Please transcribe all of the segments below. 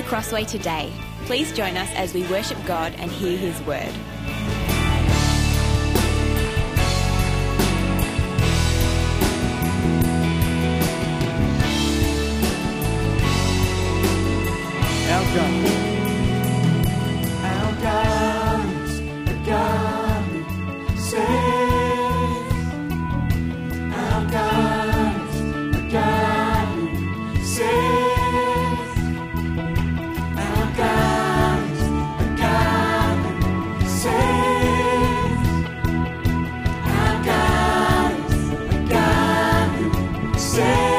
Crossway today. Please join us as we worship God and hear His word. Our God is the God who saves. Our God is the God who saves. Our God is the God who saves. Our God is the God who saves.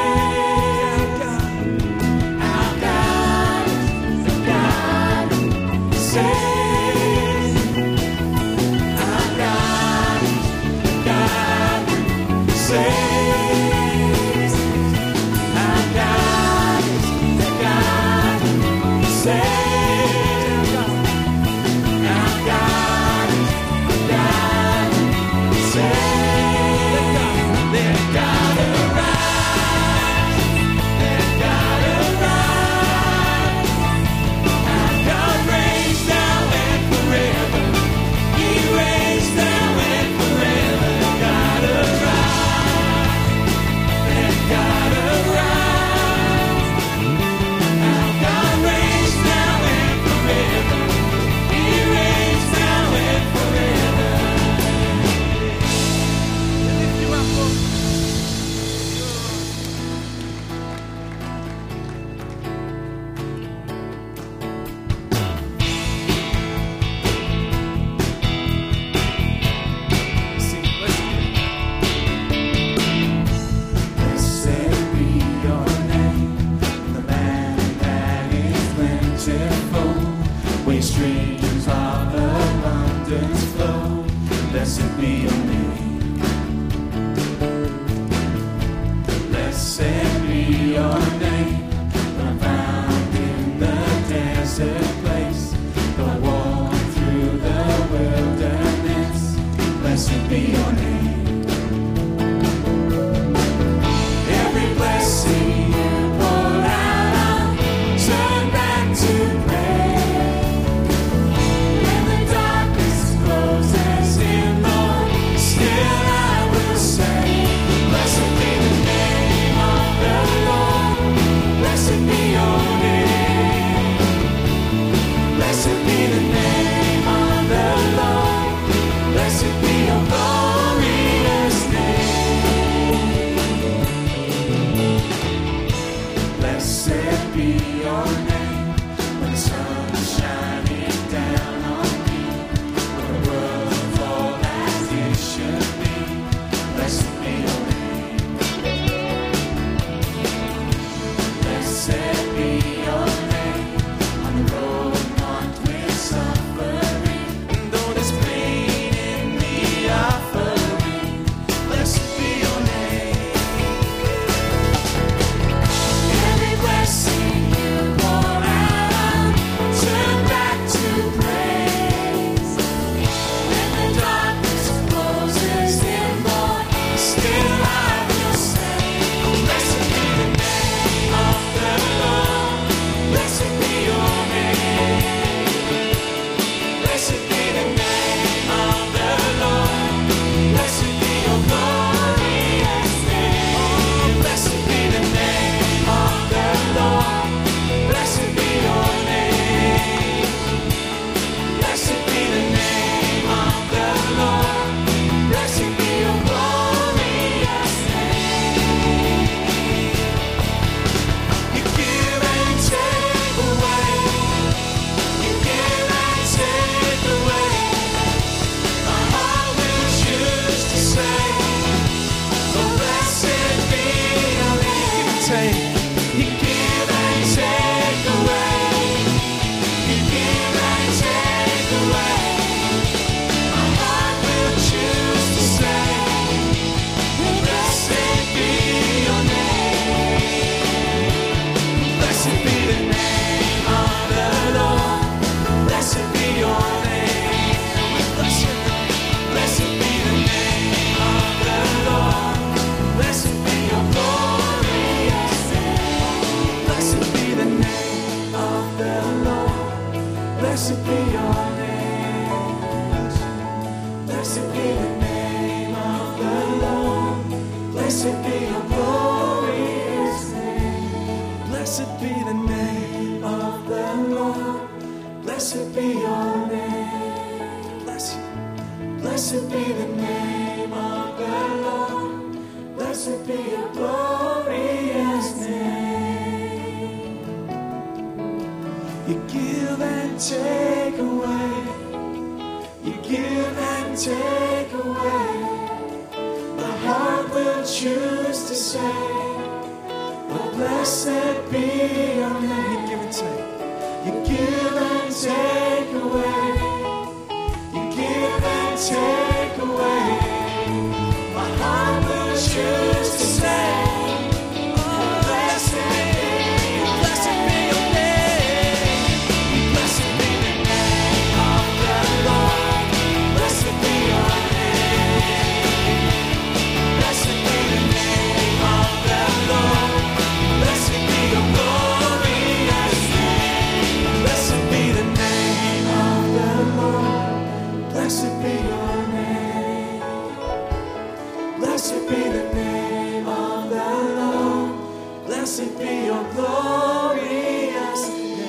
Blessed be your glorious name. Blessed be the name of the Lord. Blessed be your name. Blessed be the name of the Lord. Blessed be your glorious name. You give and take away. You give and take away. My heart will choose to say, oh, blessed be your name. You give and take. You give and take away. You give and take away. My heart will choose to say, oh, blessed be your name. Blessed be the name of the Lord. Blessed be your name. Blessed be the name of the Lord. Blessed be your glorious name. Blessed be the name of the Lord. Blessed be your name. Blessed be the name of the Lord. Blessed be your glorious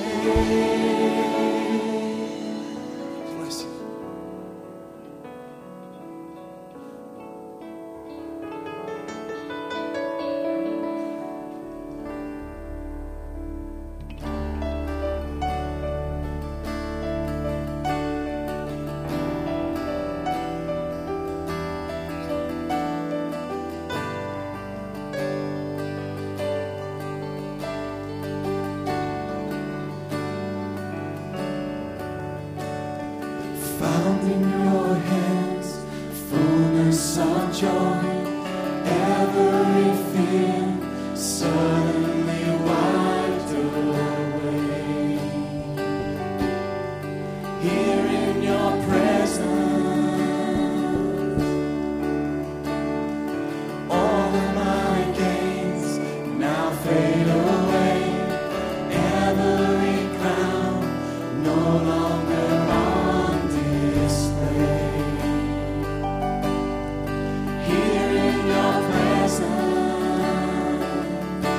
name. Bless you. Found in your hands, fullness of joy, every fear suddenly wiped away. Here in your presence, all of my gains now fade away. Every crown no longer on display. Here in your presence,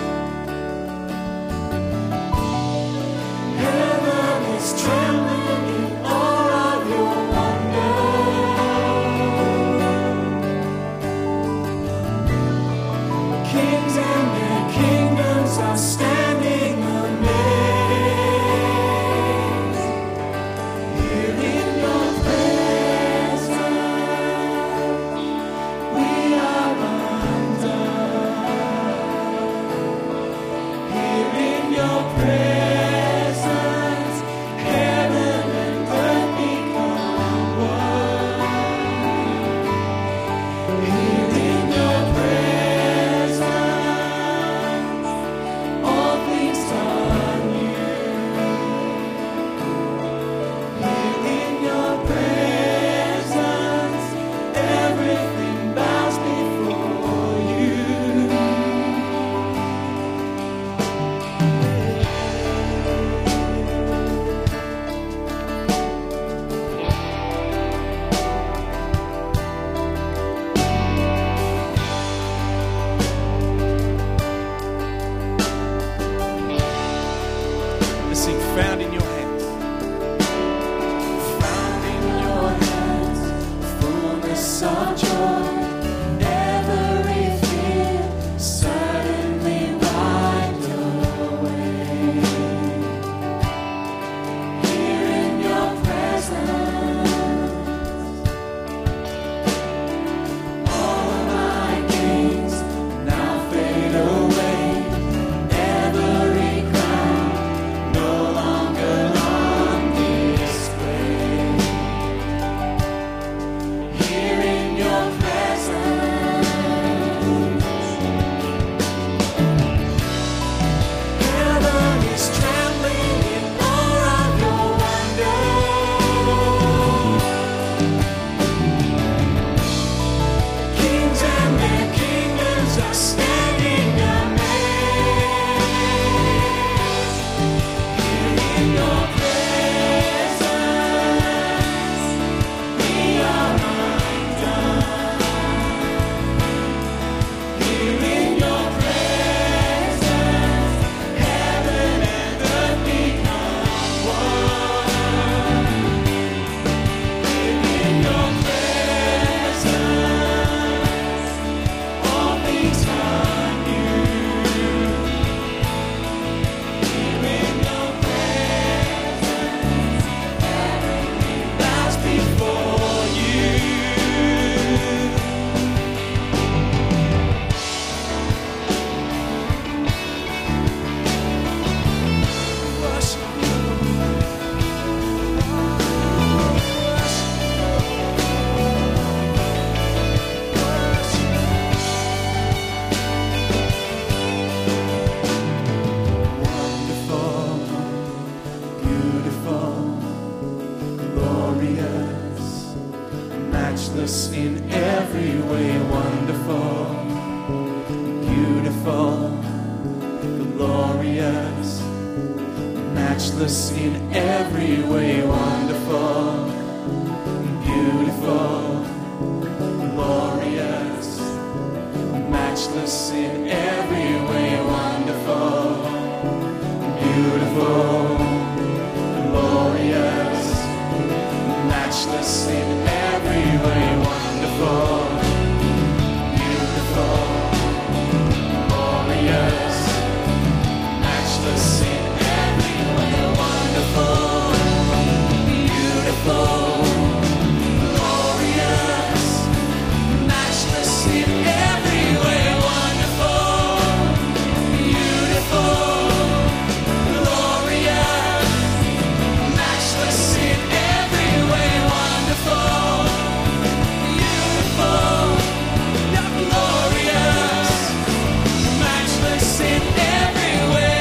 wonderful, glorious, matchless in every way, wonderful, beautiful, glorious, matchless in every way, wonderful, beautiful, glorious, matchless in every way, wonderful, beautiful, glorious, matchless in every way, wonderful, beautiful, glorious, matchless in every way, wonderful, beautiful, glorious, matchless in every way, wonderful, beautiful, glorious, matchless in every way.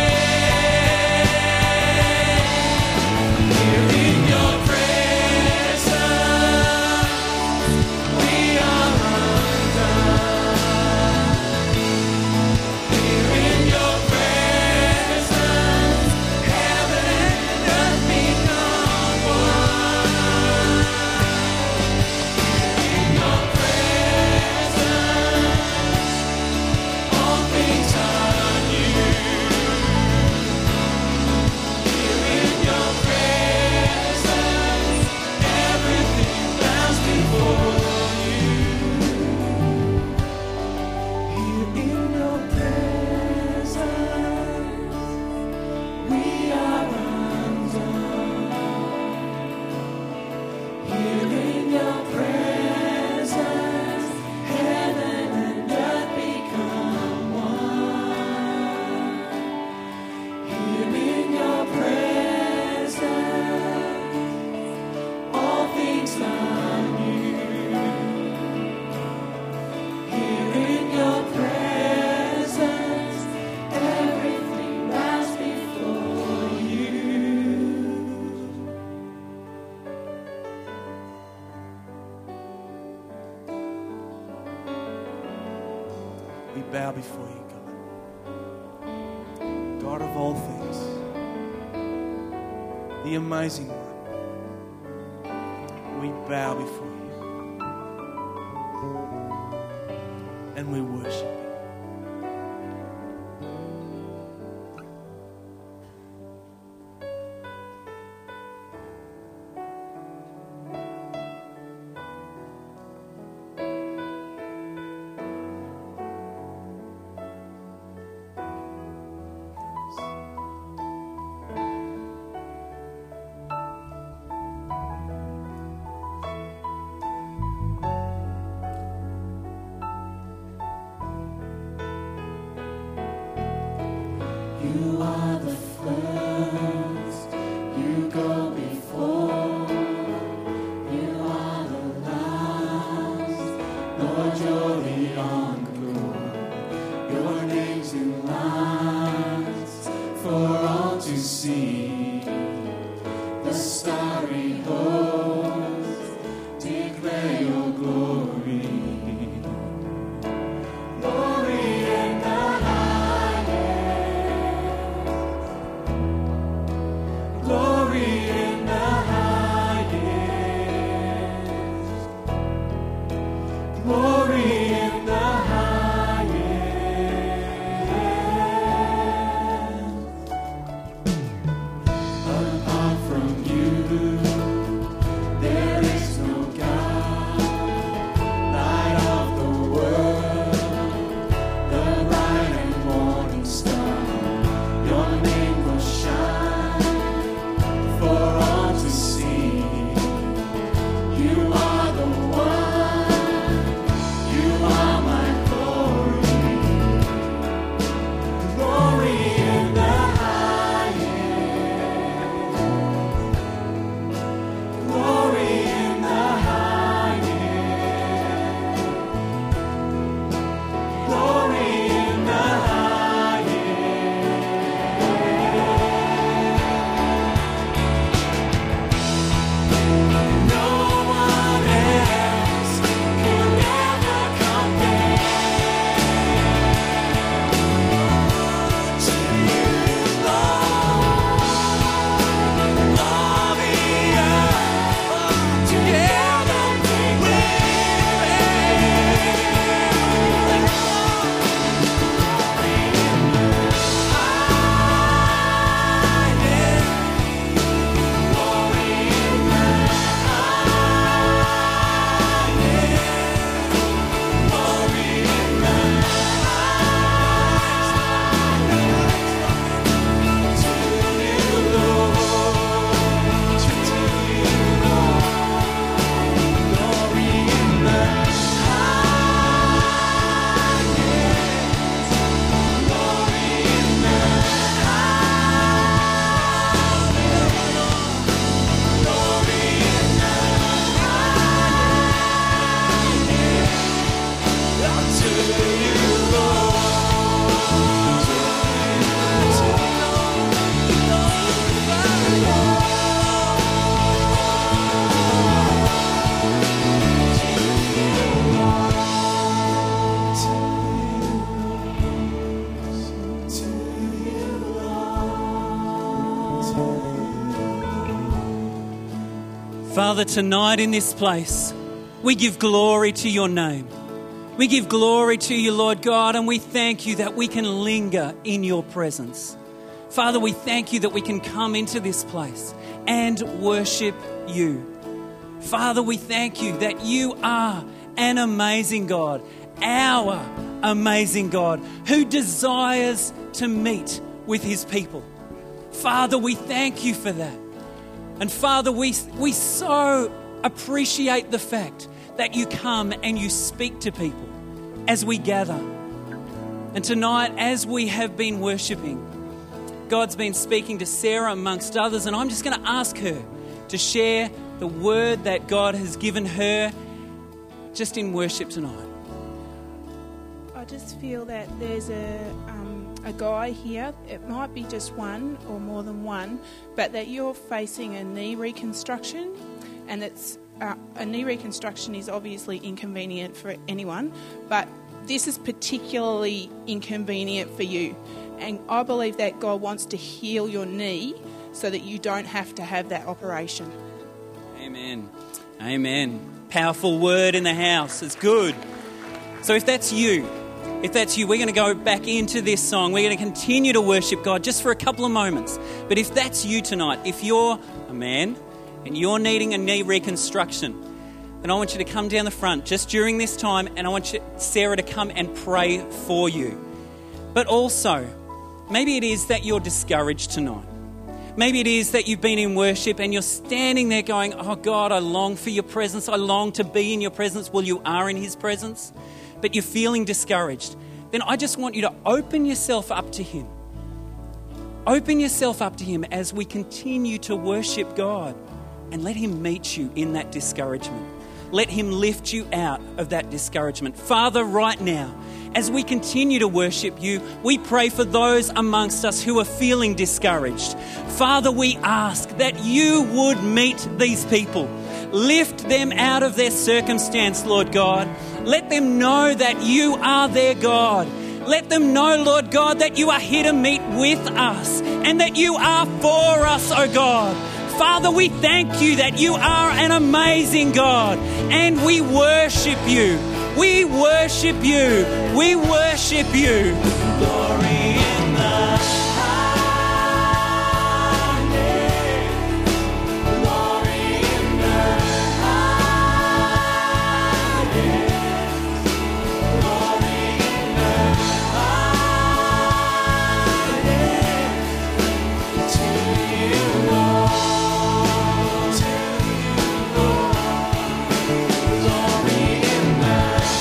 Here in your presence, we are undone. Here in your presence, heaven and earth become one. In your presence, all things are new. Here in your presence, everything bows before you. Here in your presence, we are undone. Here in your presence, heaven and earth become one. Here in your presence, all things are new. Here in your presence, everything bows before you. We bow before you, God. God of all things, the amazing one. We bow before you and we worship you. You are the first, you go before, you are the last, Lord, you're the encore, your name's in lights for all to see, the starry host declare your glory. Glory in the glory in the highest. Glory in the highest. Apart from you, Father, tonight in this place, we give glory to your name. We give glory to you, Lord God, and we thank you that we can linger in your presence. Father, we thank you that we can come into this place and worship you. Father, we thank you that you are an amazing God, our amazing God, who desires to meet with his people. Father, we thank you for that. And Father, we so appreciate the fact that you come and you speak to people as we gather. And tonight, as we have been worshipping, God's been speaking to Sarah amongst others, and I'm just going to ask her to share the word that God has given her just in worship tonight. I just feel that there's a guy here, it might be just one or more than one, but that you're facing a knee reconstruction, and it's a knee reconstruction is obviously inconvenient for anyone, but this is particularly inconvenient for you. And I believe that God wants to heal your knee so that you don't have to have that operation. Amen. Amen. Powerful word in the house. It's good. So if that's you, we're going to go back into this song. We're going to continue to worship God just for a couple of moments. But if that's you tonight, if you're a man and you're needing a knee reconstruction, then I want you to come down the front just during this time, and I want Sarah to come and pray for you. But also, maybe it is that you're discouraged tonight. Maybe it is that you've been in worship and you're standing there going, oh God, I long for your presence. I long to be in your presence. Well, you are in his presence, but you're feeling discouraged. Then I just want you to open yourself up to him. Open yourself up to him as we continue to worship God, and let him meet you in that discouragement. Let him lift you out of that discouragement. Father, right now, as we continue to worship you, we pray for those amongst us who are feeling discouraged. Father, we ask that you would meet these people. Lift them out of their circumstance, Lord God. Let them know that you are their God. Let them know, Lord God, that you are here to meet with us and that you are for us, oh God. Father, we thank you that you are an amazing God, and we worship you. We worship you. We worship you. Glory in the highest. Glory in the highest. Glory in the highest. To you, Lord. To you, Lord. Glory in the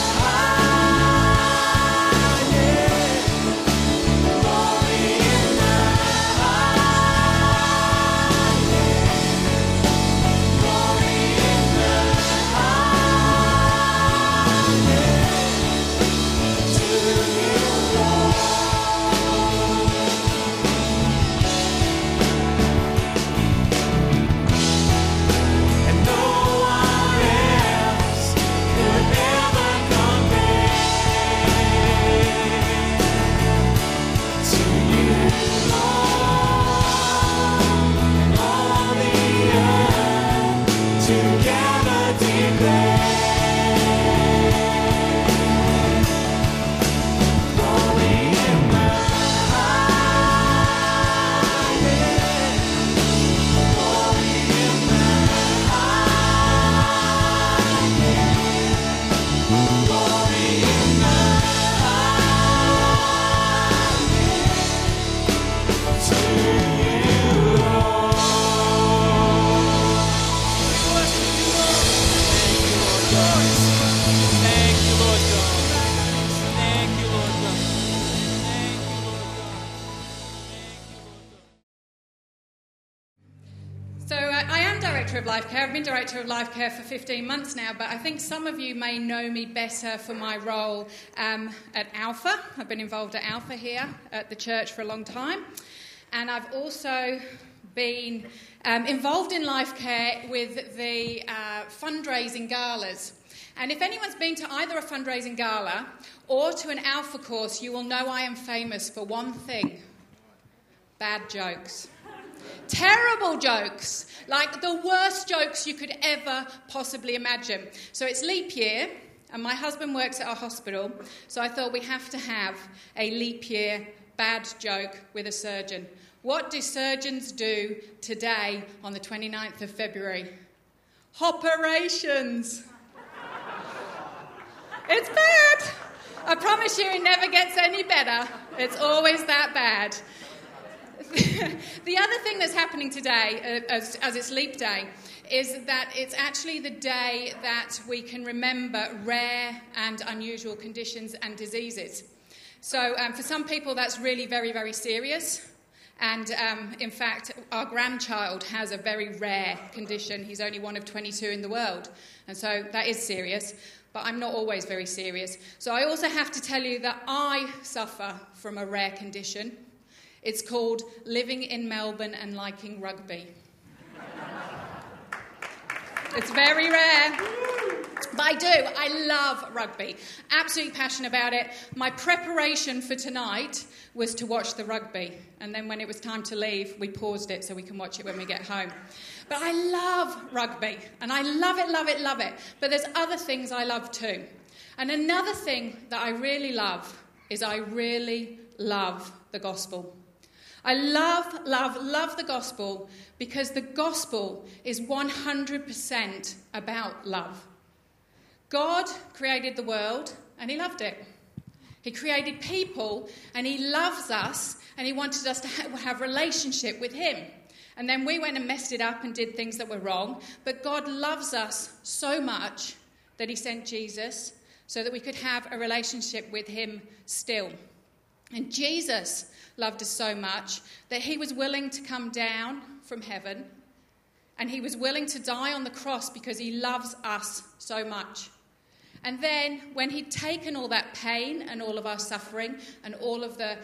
Director of Life Care. I've been Director of Life Care for 15 months now, but I think some of you may know me better for my role at Alpha. I've been involved at Alpha here at the church for a long time, and I've also been involved in Life Care with the fundraising galas. And if anyone's been to either a fundraising gala or to an Alpha course, you will know I am famous for one thing: bad jokes. Terrible jokes, like the worst jokes you could ever possibly imagine. So it's leap year, and my husband works at a hospital, so I thought we have to have a leap year bad joke with a surgeon. What do surgeons do today on the 29th of February? Operations. It's bad. I promise you it never gets any better. It's always that bad. The other thing that's happening today, as it's Leap Day, is that it's actually the day that we can remember rare and unusual conditions and diseases. So for some people that's really very, very serious. And in fact, our grandchild has a very rare condition. He's only one of 22 in the world. And so that is serious. But I'm not always very serious. So I also have to tell you that I suffer from a rare condition. It's called living in Melbourne and liking rugby. It's very rare. But I do. I love rugby. Absolutely passionate about it. My preparation for tonight was to watch the rugby. And then when it was time to leave, we paused it so we can watch it when we get home. But I love rugby. And I love it, love it, love it. But there's other things I love too. And another thing that I really love is I really love the gospel. I love, love, love the gospel because the gospel is 100% about love. God created the world and he loved it. He created people and he loves us and he wanted us to have a relationship with him. And then we went and messed it up and did things that were wrong. But God loves us so much that he sent Jesus so that we could have a relationship with him still. And Jesus loved us so much that he was willing to come down from heaven and he was willing to die on the cross because he loves us so much. And then when he'd taken all that pain and all of our suffering and all of the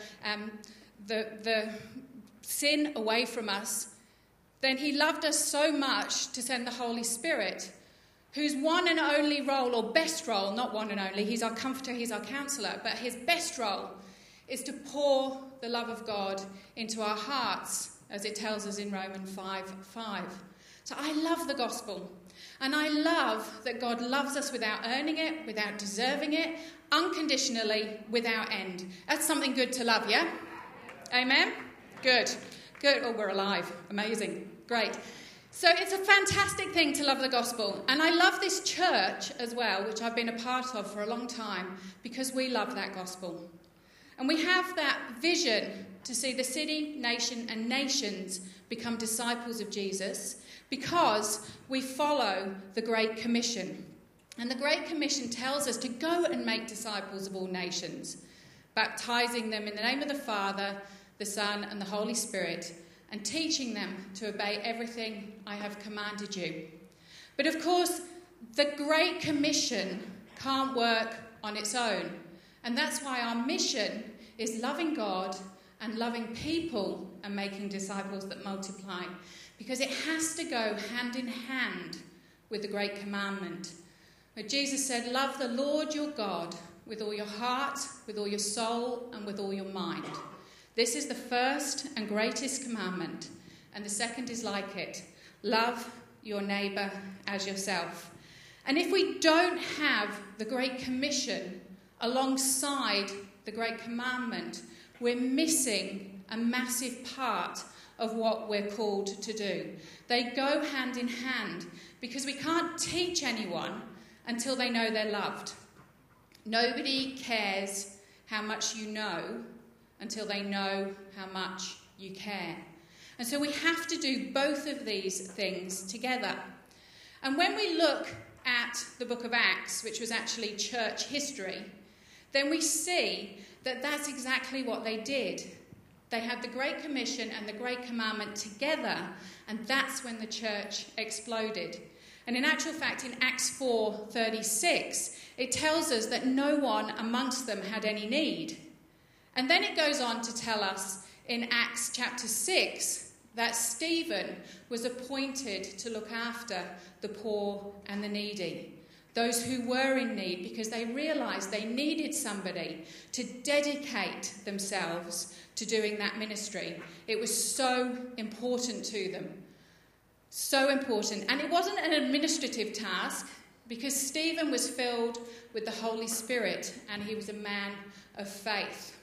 sin away from us, then he loved us so much to send the Holy Spirit, whose one and only role, or best role, not one and only, he's our comforter, he's our counselor, but his best role is to pour the love of God into our hearts, as it tells us in Romans 5:5. So I love the gospel. And I love that God loves us without earning it, without deserving it, unconditionally, without end. That's something good to love, yeah? Amen? Good. Good. Oh, we're alive. Amazing. Great. So it's a fantastic thing to love the gospel. And I love this church as well, which I've been a part of for a long time, because we love that gospel. And we have that vision to see the city, nation, and nations become disciples of Jesus because we follow the Great Commission. And the Great Commission tells us to go and make disciples of all nations, baptizing them in the name of the Father, the Son, and the Holy Spirit, and teaching them to obey everything I have commanded you. But of course, the Great Commission can't work on its own. And that's why our mission is loving God and loving people and making disciples that multiply. Because it has to go hand in hand with the Great Commandment. Where Jesus said, love the Lord your God with all your heart, with all your soul, and with all your mind. This is the first and greatest commandment. And the second is like it. Love your neighbour as yourself. And if we don't have the Great Commission alongside the Great Commandment, we're missing a massive part of what we're called to do. They go hand in hand because we can't teach anyone until they know they're loved. Nobody cares how much you know until they know how much you care. And so we have to do both of these things together. And when we look at the book of Acts, which was actually church history, then we see that that's exactly what they did. They had the Great Commission and the Great Commandment together, and that's when the church exploded. And in actual fact, in Acts 4:36, it tells us that no one amongst them had any need. And then it goes on to tell us in Acts chapter 6 that Stephen was appointed to look after the poor and the needy. those who were in need, because they realised they needed somebody to dedicate themselves to doing that ministry. It was so important to them. So important. And it wasn't an administrative task, because Stephen was filled with the Holy Spirit and he was a man of faith.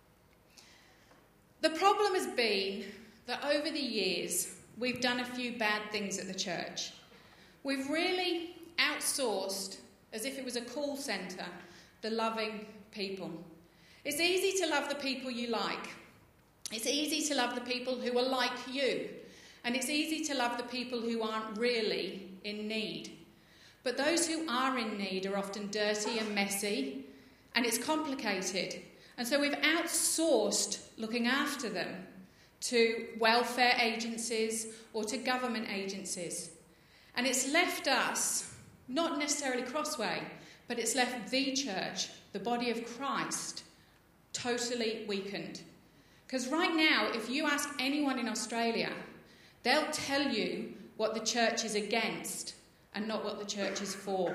The problem has been that over the years, we've done a few bad things at the church. We've really outsourced, as if it was a call centre, the loving people. It's easy to love the people you like. It's easy to love the people who are like you. And it's easy to love the people who aren't really in need. But those who are in need are often dirty and messy, and it's complicated. And so we've outsourced looking after them to welfare agencies or to government agencies. And it's left us, not necessarily Crossway, but it's left the church, the body of Christ, totally weakened. Because right now, if you ask anyone in Australia, they'll tell you what the church is against and not what the church is for.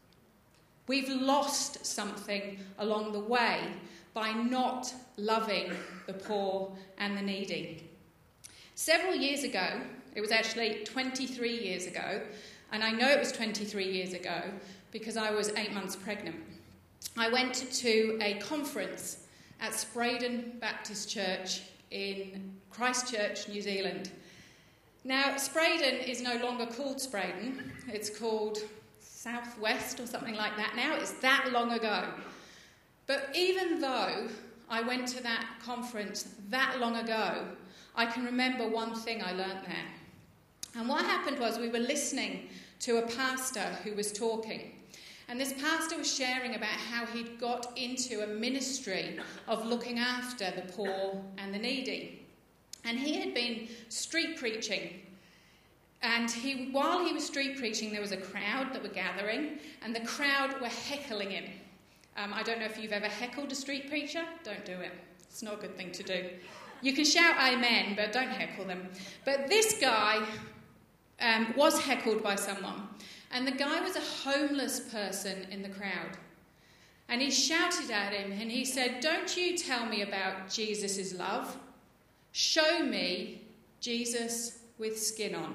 We've lost something along the way by not loving the poor and the needy. Several years ago, it was actually 23 years ago, and I know it was 23 years ago because I was 8 months pregnant. I went to a conference at Spraydon Baptist Church in Christchurch, New Zealand. Now, Spraydon is no longer called Spraydon. It's called Southwest or something like that now. It's that long ago. But even though I went to that conference that long ago, I can remember one thing I learnt there. And what happened was we were listening to a pastor who was talking. And this pastor was sharing about how he'd got into a ministry of looking after the poor and the needy. And he had been street preaching. And while he was street preaching, there was a crowd that were gathering, and the crowd were heckling him. I don't know if you've ever heckled a street preacher. Don't do it. It's not a good thing to do. You can shout amen, but don't heckle them. But this guy was heckled by someone. And the guy was a homeless person in the crowd. And he shouted at him and he said, "Don't you tell me about Jesus' love. Show me Jesus with skin on."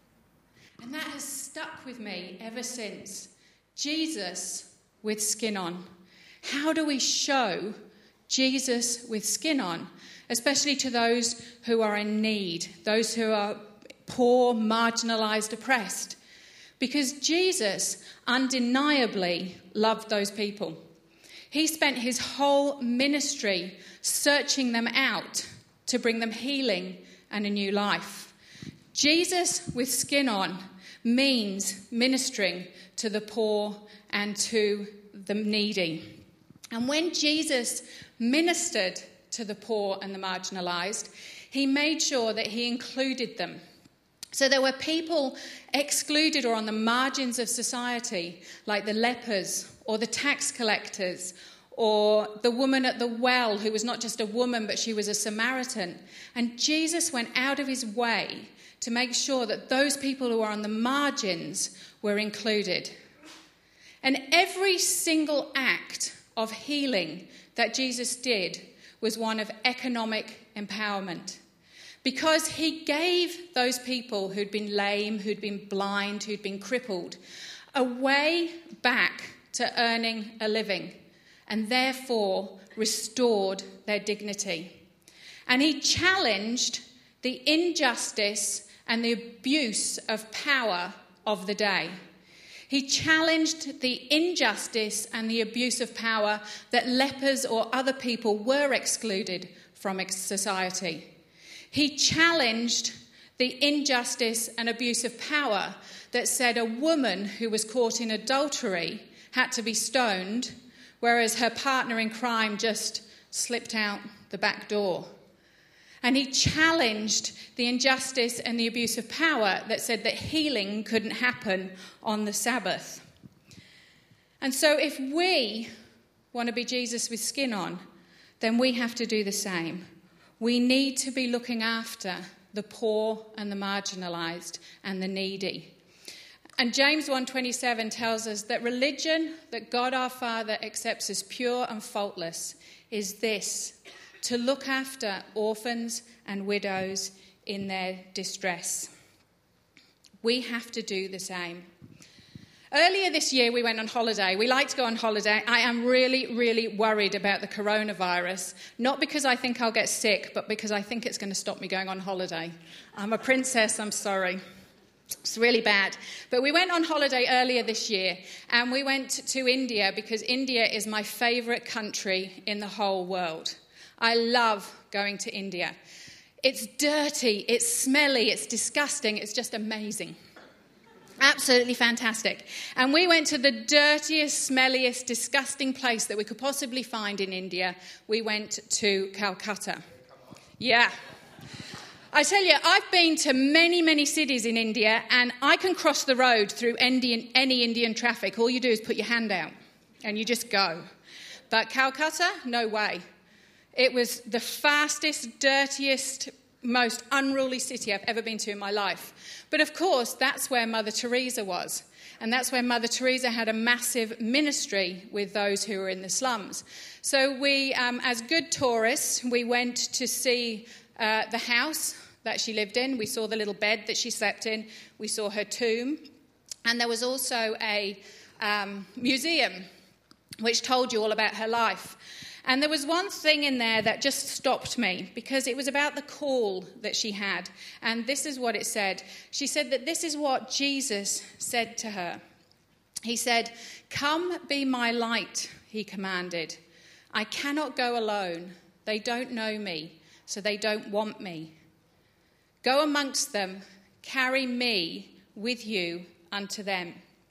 And that has stuck with me ever since. Jesus with skin on. How do we show Jesus with skin on? Especially to those who are in need, those who are poor, marginalised, oppressed. Because Jesus undeniably loved those people. He spent his whole ministry searching them out to bring them healing and a new life. Jesus with skin on means ministering to the poor and to the needy. And when Jesus ministered to the poor and the marginalised, he made sure that he included them. So there were people excluded or on the margins of society, like the lepers or the tax collectors or the woman at the well who was not just a woman but she was a Samaritan. And Jesus went out of his way to make sure that those people who are on the margins were included. And every single act of healing that Jesus did was one of economic empowerment. Because he gave those people who'd been lame, who'd been blind, who'd been crippled, a way back to earning a living, and therefore restored their dignity. And he challenged the injustice and the abuse of power of the day. He challenged the injustice and the abuse of power that lepers or other people were excluded from society. He challenged the injustice and abuse of power that said a woman who was caught in adultery had to be stoned, whereas her partner in crime just slipped out the back door. And he challenged the injustice and the abuse of power that said that healing couldn't happen on the Sabbath. And so if we want to be Jesus with skin on, then we have to do the same. We need to be looking after the poor and the marginalised and the needy. And James 1:27 tells us that religion that God our Father accepts as pure and faultless is this: to look after orphans and widows in their distress. We have to do the same. Earlier this year, we went on holiday. We like to go on holiday. I am really, really worried about the coronavirus, not because I think I'll get sick, but because I think it's going to stop me going on holiday. I'm a princess, I'm sorry. It's really bad. But we went on holiday earlier this year, and we went to India because India is my favourite country in the whole world. I love going to India. It's dirty, it's smelly, it's disgusting, it's just amazing. Absolutely fantastic. And we went to the dirtiest, smelliest, disgusting place that we could possibly find in India. We went to Calcutta. Yeah. I tell you, I've been to many, many cities in India, and I can cross the road through any Indian traffic. All you do is put your hand out, and you just go. But Calcutta, no way. It was the fastest, dirtiest, most unruly city I've ever been to in my life. But of course, that's where Mother Teresa was. And that's where Mother Teresa had a massive ministry with those who were in the slums. So we, as good tourists, we went to see the house that she lived in. We saw the little bed that she slept in. We saw her tomb. And there was also a museum which told you all about her life. And there was one thing in there that just stopped me, because it was about the call that she had. And this is what it said. She said that this is what Jesus said to her. He said, "Come be my light," he commanded. "I cannot go alone. They don't know me, so they don't want me. Go amongst them, carry me with you unto them."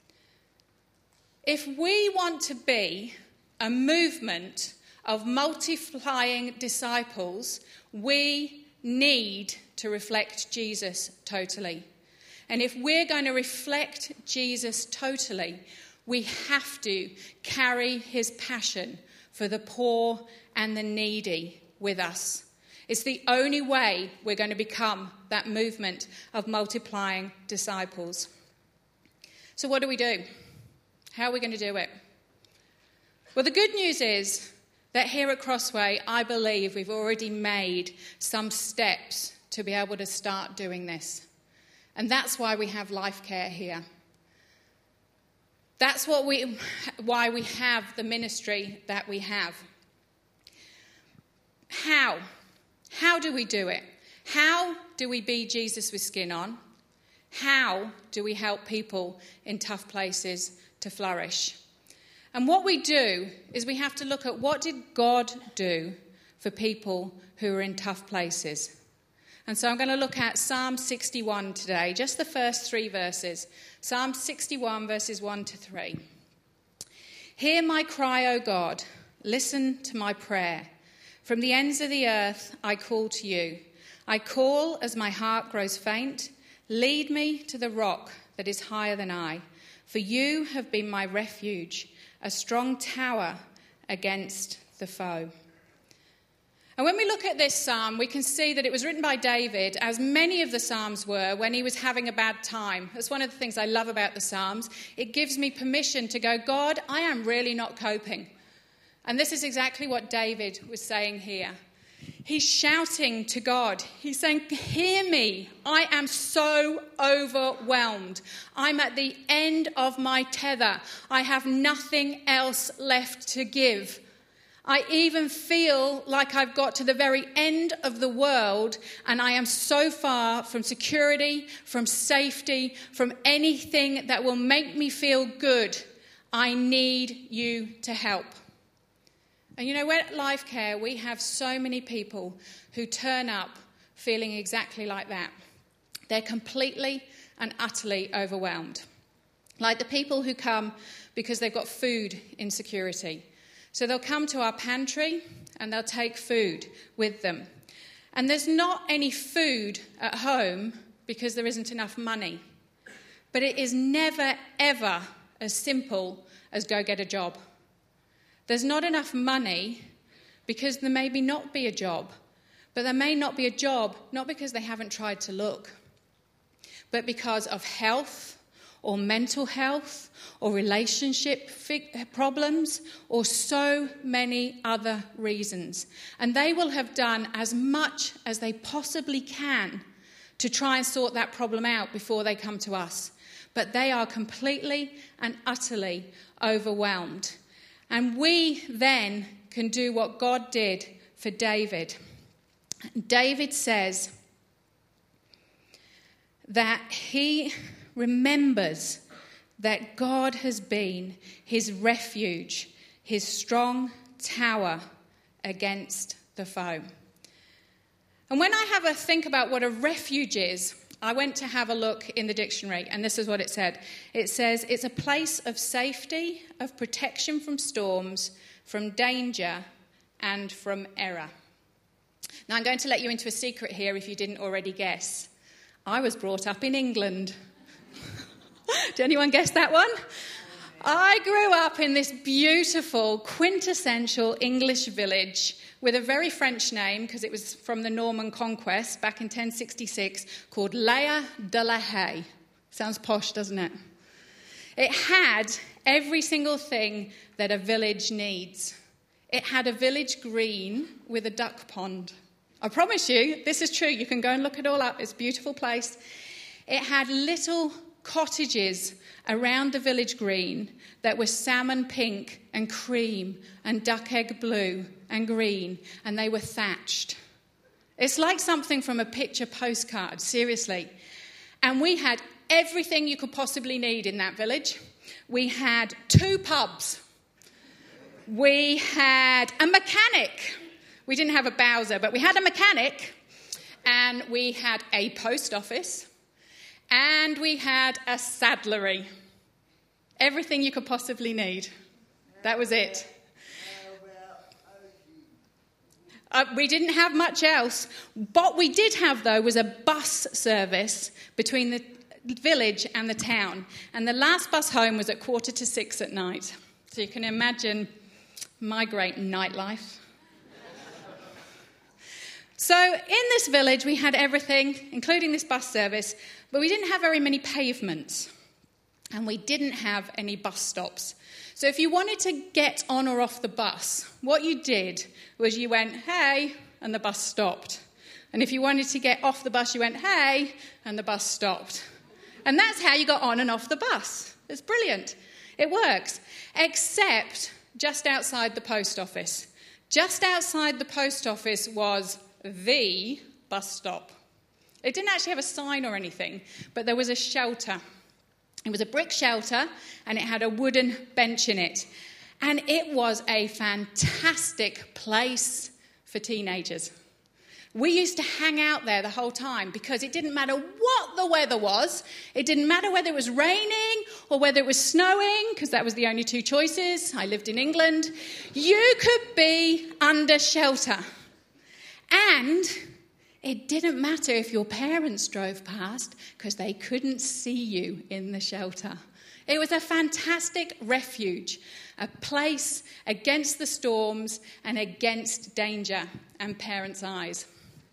If we want to be a movement of multiplying disciples, we need to reflect Jesus totally. And if we're going to reflect Jesus totally, we have to carry his passion for the poor and the needy with us. It's the only way we're going to become that movement of multiplying disciples. So what do? How are we going to do it? Well, the good news is that here at Crossway, I believe we've already made some steps to be able to start doing this. And that's why we have Life Care here. That's why we have the ministry that we have. How? How do we do it? How do we be Jesus with skin on? How do we help people in tough places to flourish? And what we do is we have to look at, what did God do for people who are in tough places? And so I'm going to look at Psalm 61 today, just the first 3 verses. Psalm 61, verses 1 to 3. "Hear my cry, O God. Listen to my prayer. From the ends of the earth I call to you. I call as my heart grows faint. Lead me to the rock that is higher than I. For you have been my refuge, a strong tower against the foe." And when we look at this psalm, we can see that it was written by David, as many of the psalms were, when he was having a bad time. That's one of the things I love about the psalms. It gives me permission to go, God, I am really not coping. And this is exactly what David was saying here. He's shouting to God. He's saying, hear me. I am so overwhelmed. I'm at the end of my tether. I have nothing else left to give. I even feel like I've got to the very end of the world, and I am so far from security, from safety, from anything that will make me feel good. I need you to help. And you know, at Life Care, we have so many people who turn up feeling exactly like that. They're completely and utterly overwhelmed. Like the people who come because they've got food insecurity. So they'll come to our pantry and they'll take food with them. And there's not any food at home because there isn't enough money. But it is never, ever as simple as go get a job. There's not enough money because there may not be a job. But there may not be a job, not because they haven't tried to look, but because of health or mental health or relationship problems or so many other reasons. And they will have done as much as they possibly can to try and sort that problem out before they come to us. But they are completely and utterly overwhelmed. And we then can do what God did for David. David says that he remembers that God has been his refuge, his strong tower against the foe. And when I have a think about what a refuge is, I went to have a look in the dictionary, and this is what it said. It says it's a place of safety, of protection from storms, from danger, and from error. Now, I'm going to let you into a secret here if you didn't already guess. I was brought up in England. Did anyone guess that one? I grew up in this beautiful, quintessential English village with a very French name, because it was from the Norman Conquest back in 1066, called Laia de la Haye. Sounds posh, doesn't it? It had every single thing that a village needs. It had a village green with a duck pond. I promise you, this is true. You can go and look it all up. It's a beautiful place. It had little cottages around the village green that were salmon pink and cream and duck egg blue and green, and they were thatched. It's like something from a picture postcard, seriously. And we had everything you could possibly need in that village. We had 2 pubs. We had a mechanic. We didn't have a Bowser, but we had a mechanic. And we had a post office. And we had a saddlery. Everything you could possibly need. That was it. We didn't have much else. What we did have, though, was a bus service between the village and the town. And the last bus home was at 5:45 at night. So you can imagine my great nightlife. So in this village, we had everything, including this bus service, but we didn't have very many pavements. And we didn't have any bus stops. So if you wanted to get on or off the bus, what you did was you went, hey, and the bus stopped. And if you wanted to get off the bus, you went, hey, and the bus stopped. And that's how you got on and off the bus. It's brilliant. It works. Except just outside the post office. Just outside the post office was the bus stop. It didn't actually have a sign or anything, but there was a shelter. It was a brick shelter, and it had a wooden bench in it. And it was a fantastic place for teenagers. We used to hang out there the whole time because it didn't matter what the weather was. It didn't matter whether it was raining or whether it was snowing, because that was the only 2 choices. I lived in England. You could be under shelter. And it didn't matter if your parents drove past, because they couldn't see you in the shelter. It was a fantastic refuge, a place against the storms and against danger and parents' eyes.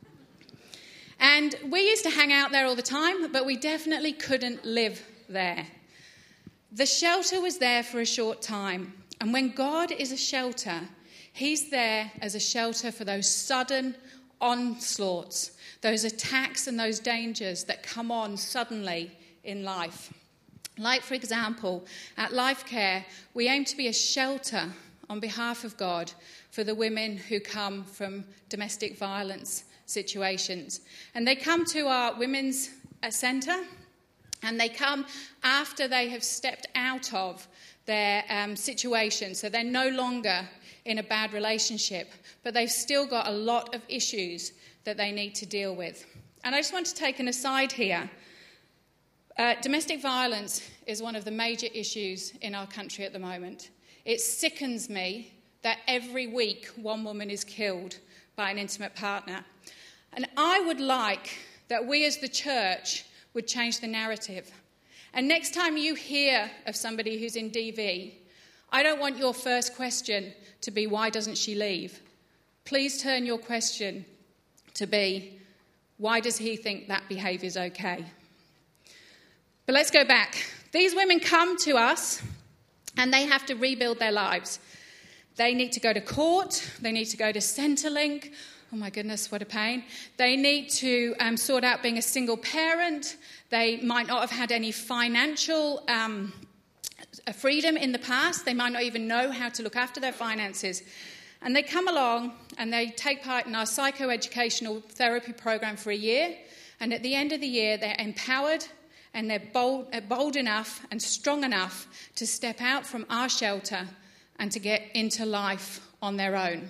And we used to hang out there all the time, but we definitely couldn't live there. The shelter was there for a short time. And when God is a shelter, he's there as a shelter for those sudden onslaughts, those attacks and those dangers that come on suddenly in life. Like, for example, at Life Care, we aim to be a shelter on behalf of God for the women who come from domestic violence situations. And they come to our women's centre, and they come after they have stepped out of their situation. So they're no longer in a bad relationship, but they've still got a lot of issues that they need to deal with. And I just want to take an aside here. Domestic violence is one of the major issues in our country at the moment. It sickens me that every week one woman is killed by an intimate partner. And I would like that we as the church would change the narrative. And next time you hear of somebody who's in DV, I don't want your first question to be, why doesn't she leave? Please turn your question to be, why does he think that behaviour is okay? But let's go back These women come to us and they have to rebuild their lives. They need to go to court. They need to go to Centrelink. Oh my goodness, what a pain. They need to sort out being a single parent. They might not have had any financial freedom in the past. They might not even know how to look after their finances. And they come along and they take part in our psychoeducational therapy program for a year. And at the end of the year, they're empowered and they're bold enough and strong enough to step out from our shelter and to get into life on their own.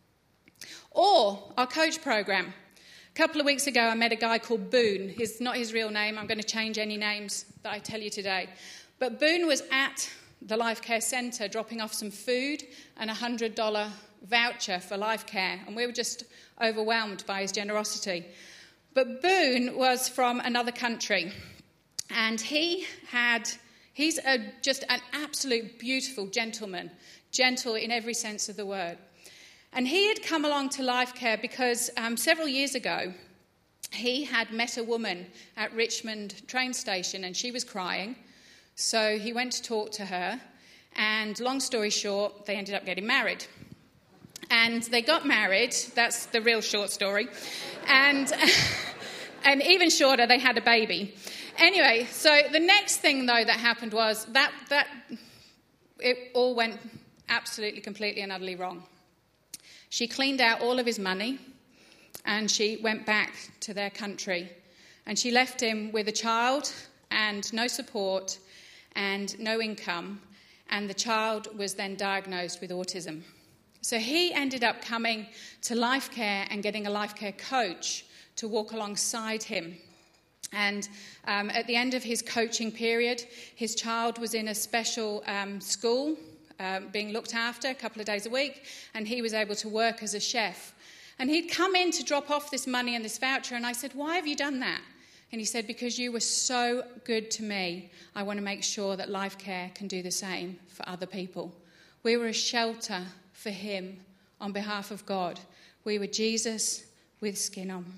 Or our coach program. A couple of weeks ago, I met a guy called Boone. It's not his real name. I'm going to change any names that I tell you today. But Boone was at the Life Care Centre dropping off some food and a $100 voucher for Life Care. And we were just overwhelmed by his generosity. But Boone was from another country. And he's just an absolute beautiful gentleman. Gentle in every sense of the word. And he had come along to Life Care because several years ago, he had met a woman at Richmond train station and she was crying. So he went to talk to her. And long story short, they ended up getting married. And they got married. That's the real short story. And even shorter, they had a baby. Anyway, so the next thing, though, that happened was that it all went absolutely, completely and utterly wrong. She cleaned out all of his money and she went back to their country. And she left him with a child and no support and no income. And the child was then diagnosed with autism. So he ended up coming to Life Care and getting a Life Care coach to walk alongside him. And at the end of his coaching period, his child was in a special school being looked after a couple of days a week, and he was able to work as a chef. And he'd come in to drop off this money and this voucher, and I said, "Why have you done that?" And he said, "Because you were so good to me, I want to make sure that Life Care can do the same for other people." We were a shelter for him on behalf of God. We were Jesus with skin on.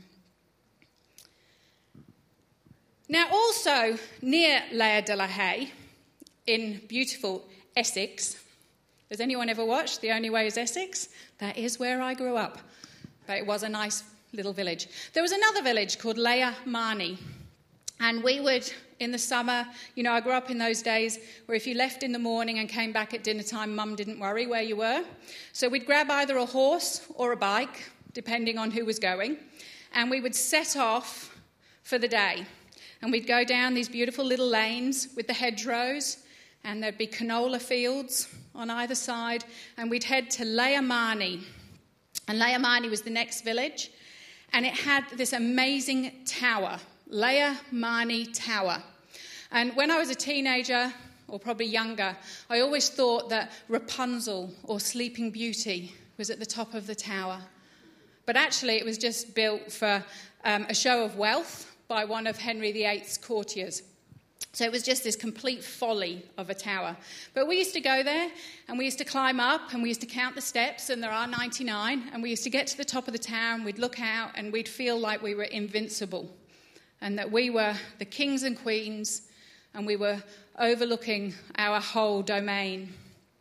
Now, also near Layer de la Haye, in beautiful Essex. Has anyone ever watched The Only Way is Essex? That is where I grew up. But it was a nice little village. There was another village called Layer Marnie. And we would, in the summer, I grew up in those days where if you left in the morning and came back at dinner time, Mum didn't worry where you were. So we'd grab either a horse or a bike, depending on who was going. And we would set off for the day. And we'd go down these beautiful little lanes with the hedgerows, and there'd be canola fields on either side, and we'd head to Layer Marnie. And Layer Marnie was the next village, and it had this amazing tower, Layer Marnie Tower. And when I was a teenager, or probably younger, I always thought that Rapunzel or Sleeping Beauty was at the top of the tower. But actually it was just built for a show of wealth by one of Henry VIII's courtiers. So it was just this complete folly of a tower. But we used to go there, and we used to climb up, and we used to count the steps, and there are 99, and we used to get to the top of the tower, and we'd look out, and we'd feel like we were invincible, and that we were the kings and queens, and we were overlooking our whole domain.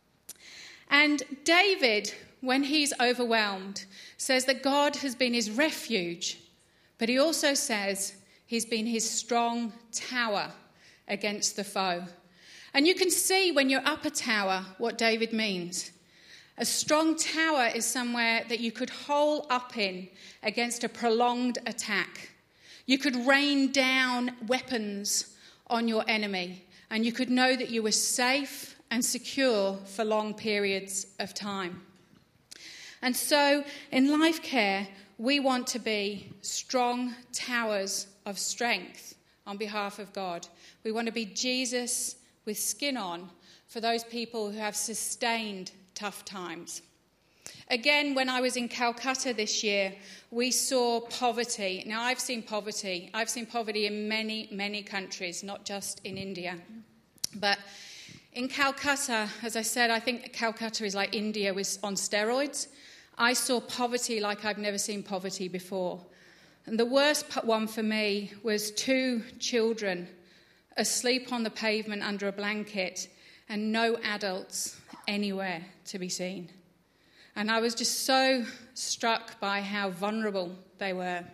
And David, when he's overwhelmed, says that God has been his refuge, but he also says he's been his strong tower against the foe. And you can see when you're up a tower what David means. A strong tower is somewhere that you could hole up in against a prolonged attack. You could rain down weapons on your enemy, and you could know that you were safe and secure for long periods of time. And so in Life Care, we want to be strong towers of strength on behalf of God. We want to be Jesus with skin on for those people who have sustained tough times. Again, when I was in Calcutta this year, we saw poverty. Now, I've seen poverty. I've seen poverty in many, many countries, not just in India. But in Calcutta, as I said, I think Calcutta is like India on steroids. I saw poverty like I've never seen poverty before. And the worst one for me was 2 children asleep on the pavement under a blanket, and no adults anywhere to be seen. And I was just so struck by how vulnerable they were.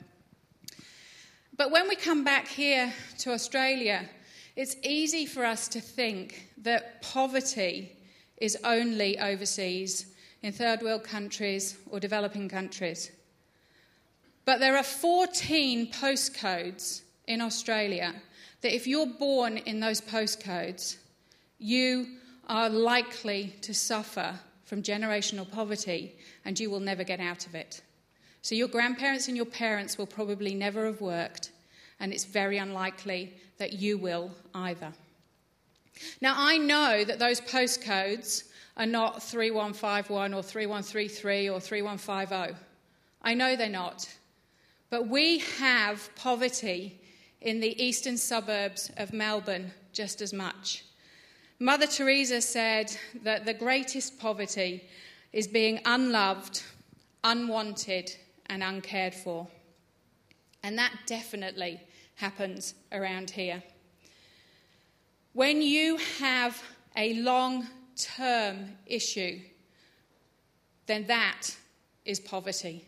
But when we come back here to Australia, it's easy for us to think that poverty is only overseas in third world countries or developing countries. But there are 14 postcodes in Australia that if you're born in those postcodes, you are likely to suffer from generational poverty and you will never get out of it. So your grandparents and your parents will probably never have worked, and it's very unlikely that you will either. Now, I know that those postcodes are not 3151 or 3133 or 3150. I know they're not. But we have poverty in the eastern suburbs of Melbourne just as much. Mother Teresa said that the greatest poverty is being unloved, unwanted, and uncared for. And that definitely happens around here. When you have a long-term issue, then that is poverty.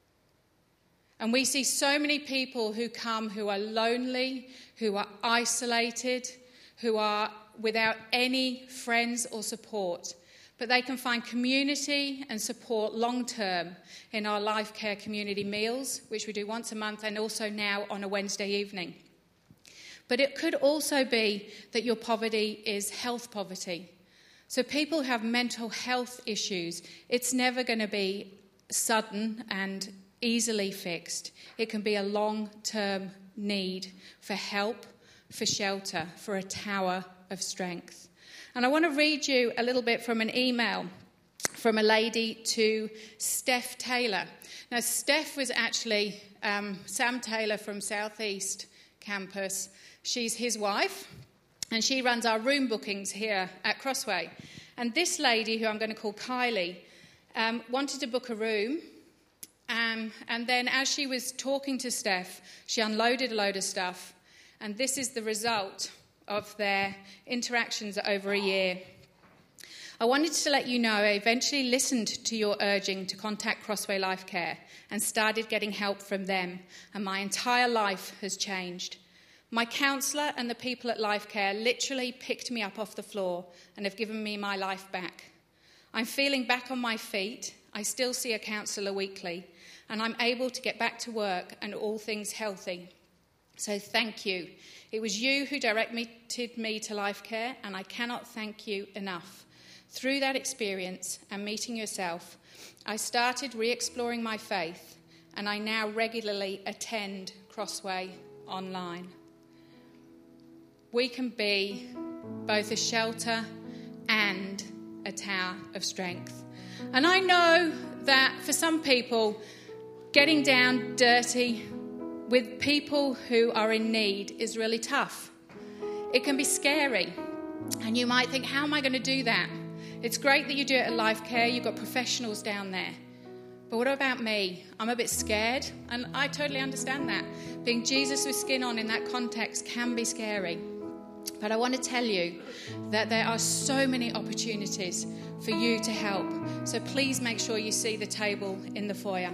And we see so many people who come who are lonely, who are isolated, who are without any friends or support. But they can find community and support long-term in our Life Care community meals, which we do once a month and also now on a Wednesday evening. But it could also be that your poverty is health poverty. So people who have mental health issues, it's never going to be sudden and easily fixed. It can be a long-term need for help, for shelter, for a tower of strength. And I want to read you a little bit from an email from a lady to Steph Taylor. Now, Steph was actually Sam Taylor from Southeast Campus. She's his wife, and she runs our room bookings here at Crossway. And this lady, who I'm going to call Kylie, wanted to book a room. And then as she was talking to Steph, she unloaded a load of stuff. And this is the result of their interactions over a year. I wanted to let you know I eventually listened to your urging to contact Crossway Life Care and started getting help from them, and my entire life has changed. My counsellor and the people at Life Care literally picked me up off the floor and have given me my life back. I'm feeling back on my feet. I still see a counsellor weekly, and I'm able to get back to work and all things healthy. So thank you. It was you who directed me to Life Care, and I cannot thank you enough. Through that experience and meeting yourself, I started re-exploring my faith, and I now regularly attend Crossway online. We can be both a shelter and a tower of strength. And I know that for some people, getting down dirty with people who are in need is really tough. It can be scary. And you might think, how am I going to do that? It's great that you do it at Life Care. You've got professionals down there. But what about me? I'm a bit scared, and I totally understand that. Being Jesus with skin on in that context can be scary. But I want to tell you that there are so many opportunities for you to help. So please make sure you see the table in the foyer.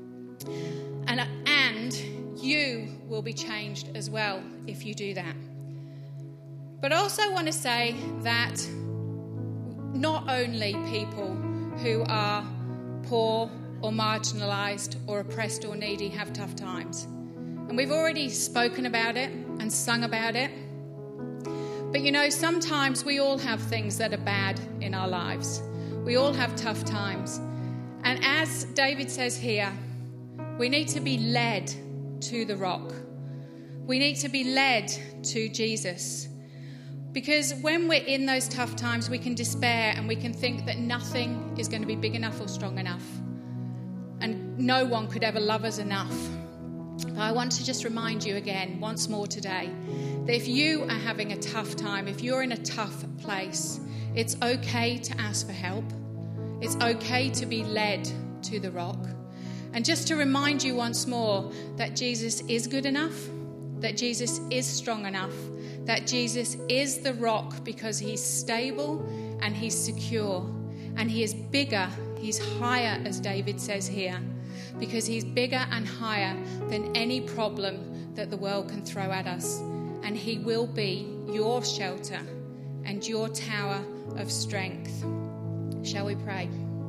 And you will be changed as well if you do that. But I also want to say that not only people who are poor or marginalised or oppressed or needy have tough times. And we've already spoken about it and sung about it. But you know, sometimes we all have things that are bad in our lives. We all have tough times. And as David says here, we need to be led to the rock. We need to be led to Jesus. Because when we're in those tough times, we can despair and we can think that nothing is going to be big enough or strong enough. And no one could ever love us enough. But I want to just remind you again, once more today, that if you are having a tough time, if you're in a tough place, it's okay to ask for help. It's okay to be led to the rock. And just to remind you once more that Jesus is good enough, that Jesus is strong enough, that Jesus is the rock because he's stable and he's secure, and he is bigger, he's higher, as David says here, because he's bigger and higher than any problem that the world can throw at us, and he will be your shelter and your tower of strength. Shall we pray?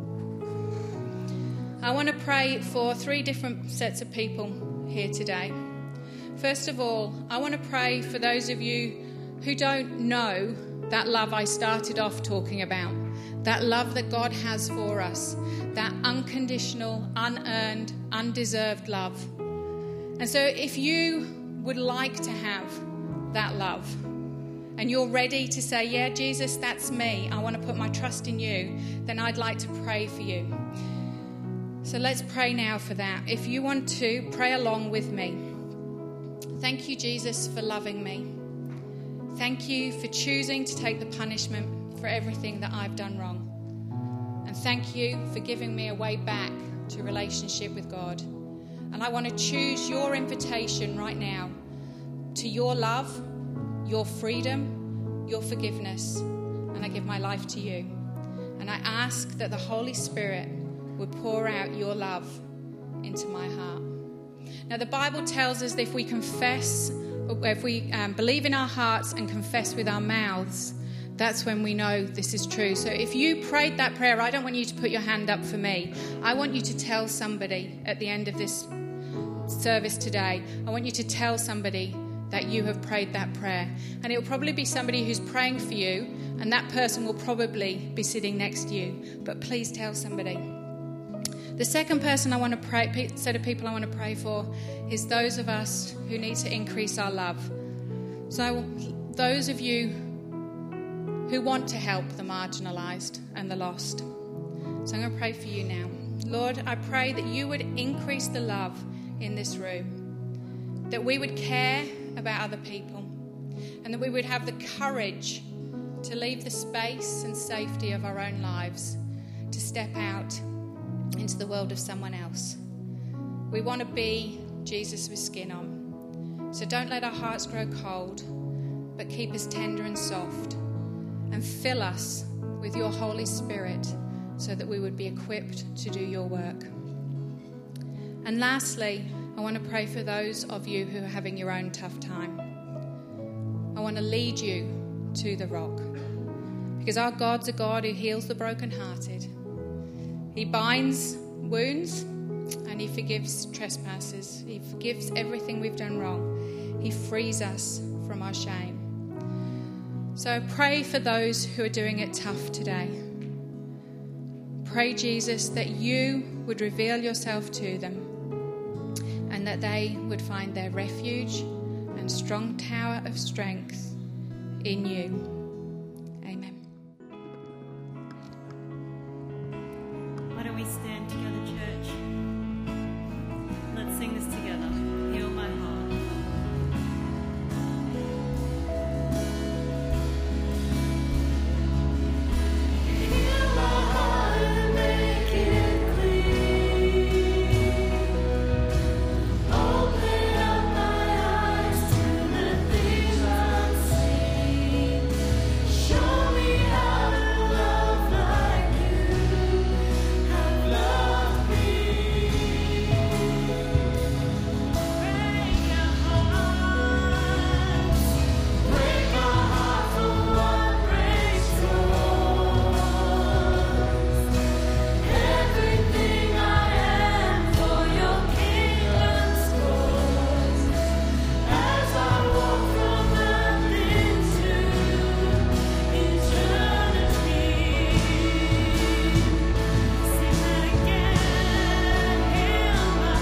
I want to pray for 3 different sets of people here today. First of all, I want to pray for those of you who don't know that love I started off talking about, that love that God has for us, that unconditional, unearned, undeserved love. And so if you would like to have that love, and you're ready to say, yeah, Jesus, that's me, I want to put my trust in you, then I'd like to pray for you. So let's pray now for that. If you want to, pray along with me. Thank you, Jesus, for loving me. Thank you for choosing to take the punishment for everything that I've done wrong. And thank you for giving me a way back to relationship with God. And I want to choose your invitation right now to your love, your freedom, your forgiveness. And I give my life to you. And I ask that the Holy Spirit would pour out your love into my heart. Now, the Bible tells us that if we confess, if we believe in our hearts and confess with our mouths, that's when we know this is true. So if you prayed that prayer, I don't want you to put your hand up for me. I want you to tell somebody at the end of this service today, I want you to tell somebody that you have prayed that prayer. And it will probably be somebody who's praying for you, and that person will probably be sitting next to you. But please tell somebody. The second person I want to pray, set of people I want to pray for, is those of us who need to increase our love. So those of you who want to help the marginalised and the lost. So I'm going to pray for you now. Lord, I pray that you would increase the love in this room, that we would care about other people, and that we would have the courage to leave the space and safety of our own lives to step out into the world of someone else. We want to be Jesus with skin on. So don't let our hearts grow cold, but keep us tender and soft, and fill us with your Holy Spirit so that we would be equipped to do your work. And lastly, I want to pray for those of you who are having your own tough time. I want to lead you to the rock, because our God's a God who heals the brokenhearted. He binds wounds and he forgives trespasses. He forgives everything we've done wrong. He frees us from our shame. So pray for those who are doing it tough today. Pray, Jesus, that you would reveal yourself to them, and that they would find their refuge and strong tower of strength in you. Amen. Why don't we stand together, church? Let's sing this together. Heal my heart. Heal my heart and make it clean. Open up my eyes to the things unseen. Show me how to love like you have loved me. Break my heart for what breaks yours. Everything I am for your kingdom's cause. As I walk from earth into eternity. Sing again, heal my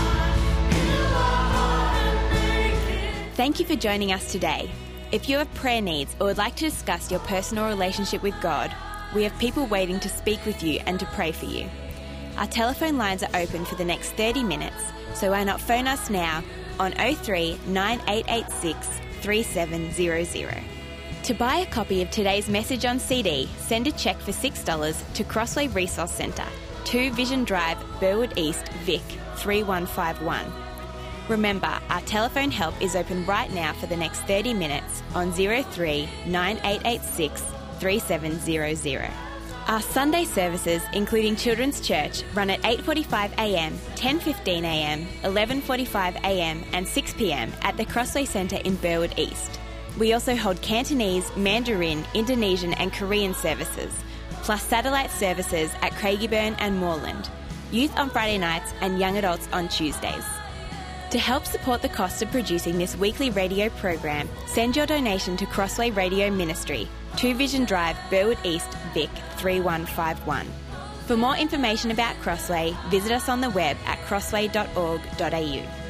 heart and make it. Thank you for joining us today. If you have prayer needs or would like to discuss your personal relationship with God, we have people waiting to speak with you and to pray for you. Our telephone lines are open for the next 30 minutes, so why not phone us now on 03 9886 3700. To buy a copy of today's message on CD, send a cheque for $6 to Crossway Resource Centre, 2 Vision Drive, Burwood East, Vic 3151. Remember, our telephone help is open right now for the next 30 minutes on 03 9886 3700. Our Sunday services, including Children's Church, run at 8:45am, 10:15am, 11:45am and 6pm at the Crossway Centre in Burwood East. We also hold Cantonese, Mandarin, Indonesian and Korean services, plus satellite services at Craigieburn and Moreland, youth on Friday nights and young adults on Tuesdays. To help support the cost of producing this weekly radio program, send your donation to Crossway Radio Ministry, 2 Vision Drive, Burwood East, Vic 3151. For more information about Crossway, visit us on the web at crossway.org.au.